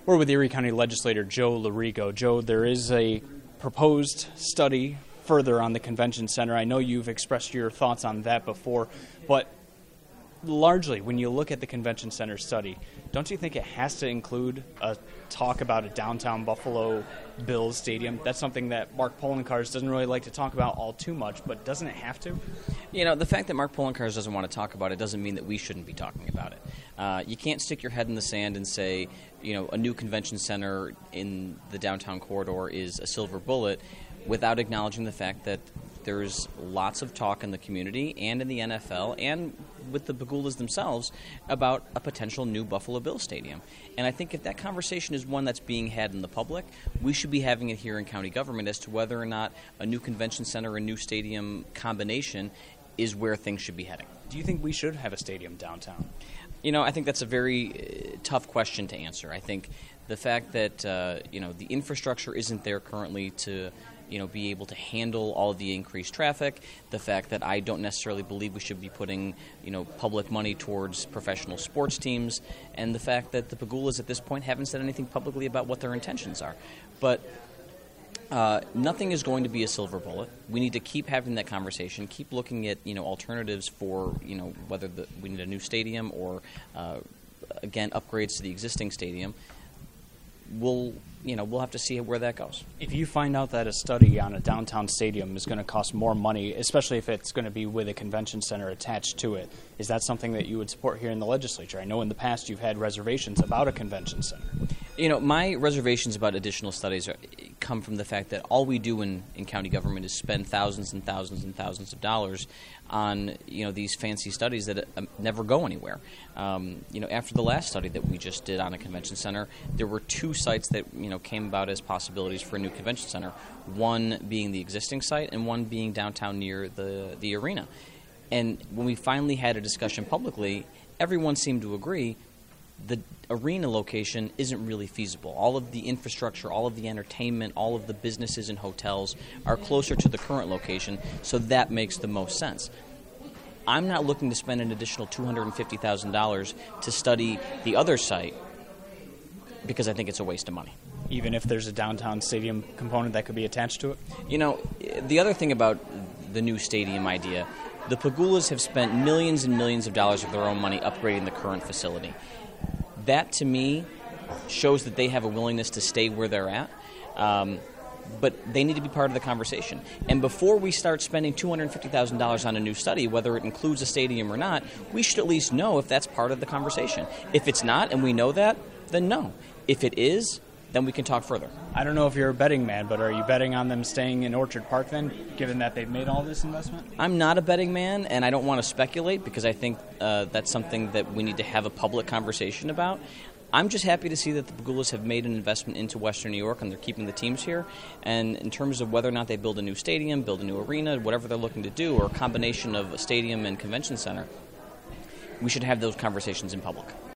We're with Erie County Legislator Joe Lorigo. Joe, there is a proposed study further on the convention center. I know you've expressed your thoughts on that before, but largely, when you look at the convention center study, don't you think it has to include a talk about a downtown Buffalo Bills stadium? That's something that Mark Poloncarz doesn't really like to talk about all too much, but doesn't it have to? You know, the fact that Mark Poloncarz doesn't want to talk about it doesn't mean that we shouldn't be talking about it. You can't stick your head in the sand and say, you know, a new convention center in the downtown corridor is a silver bullet without acknowledging the fact that there's lots of talk in the community and in the NFL and with the Pegulas themselves about a potential new Buffalo Bills stadium. And I think if that conversation is one that's being had in the public, we should be having it here in county government as to whether or not a new convention center and new stadium combination is where things should be heading. Do you think we should have a stadium downtown? You know, I think that's a very tough question to answer. I think the fact that, the infrastructure isn't there currently to be able to handle all of the increased traffic, the fact that I don't necessarily believe we should be putting, public money towards professional sports teams, and the fact that the Pegulas at this point haven't said anything publicly about what their intentions are. But nothing is going to be a silver bullet. We need to keep having that conversation, keep looking at, alternatives for, whether we need a new stadium or, again, upgrades to the existing stadium. We'll have to see where that goes. If you find out that a study on a downtown stadium is going to cost more money, especially if it's going to be with a convention center attached to it, is that something that you would support here in the legislature? I know in the past you've had reservations about a convention center. My reservations about additional studies come from the fact that all we do in county government is spend thousands and thousands and thousands of dollars on these fancy studies that never go anywhere. After the last study that we just did on a convention center, there were two sites that came about as possibilities for a new convention center. One being the existing site, and one being downtown near the arena. And when we finally had a discussion publicly, everyone seemed to agree the arena location isn't really feasible. All of the infrastructure, all of the entertainment, all of the businesses and hotels are closer to the current location, so that makes the most sense. I'm not looking to spend an additional $250,000 to study the other site because I think it's a waste of money. Even if there's a downtown stadium component that could be attached to it? The other thing about the new stadium idea, the Pegulas have spent millions and millions of dollars of their own money upgrading the current facility. That, to me, shows that they have a willingness to stay where they're at, but they need to be part of the conversation. And before we start spending $250,000 on a new study, whether it includes a stadium or not, we should at least know if that's part of the conversation. If it's not, and we know that, then no. If it is, then we can talk further. I don't know if you're a betting man, but are you betting on them staying in Orchard Park then, given that they've made all this investment? I'm not a betting man, and I don't want to speculate because I think that's something that we need to have a public conversation about. I'm just happy to see that the Pegulas have made an investment into Western New York and they're keeping the teams here. And in terms of whether or not they build a new stadium, build a new arena, whatever they're looking to do, or a combination of a stadium and convention center, we should have those conversations in public.